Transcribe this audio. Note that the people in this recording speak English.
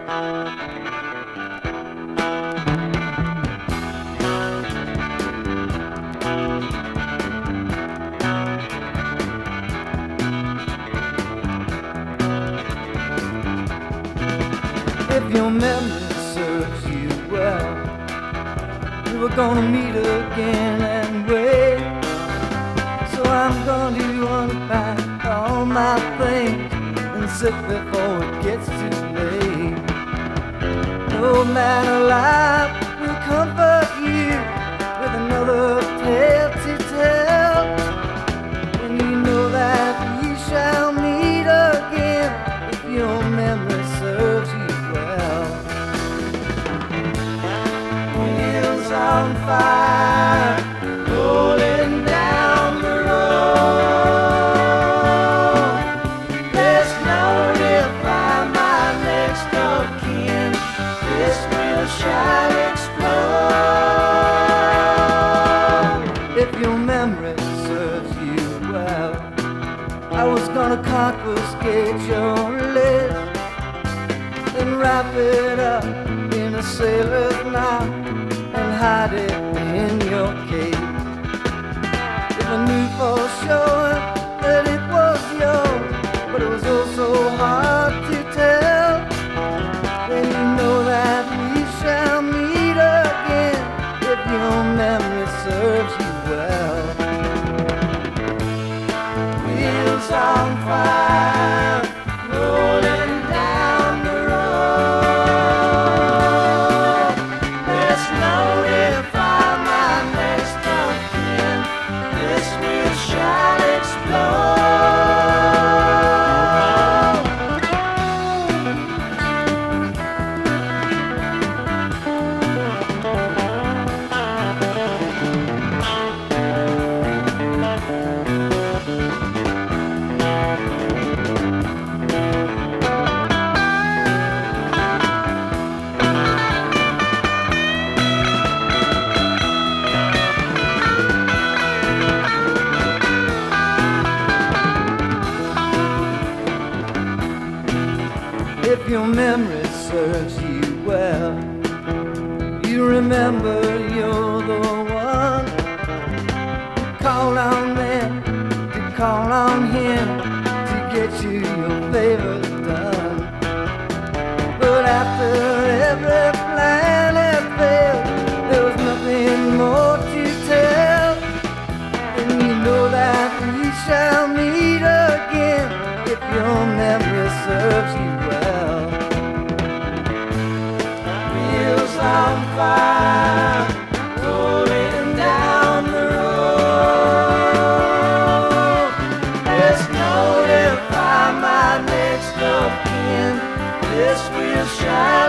If your memory serves you well, we were gonna meet again and wait. So I'm gonna unpack all my things and sit before it gets too late. No man alive will comfort you with another tale to tell. And you know that we shall meet again if your memory serves you well. Wheels on fire, rolling down the road. Let's notify my next of kin. This wheel shall explode. If your memory serves you well, I was gonna confiscate your list and wrap it up in a sailor's knot and hide it in your case. If I knew for sure that it was yours, but it was also hard to tell, then you know that we shall meet again if your memory serves you well. Wheels on fire, rolling down the road. Let's notify my next of kin. This wheel shall explode. If your memory serves you well, you remember you're the one who called on them to call on him to get you your favors done. But after every plan had failed, there was nothing more to tell. And you know that we shall meet again if your memory serves you well. Wheels on fire, rolling down the road. Let's notify my next of kin. This wheel shall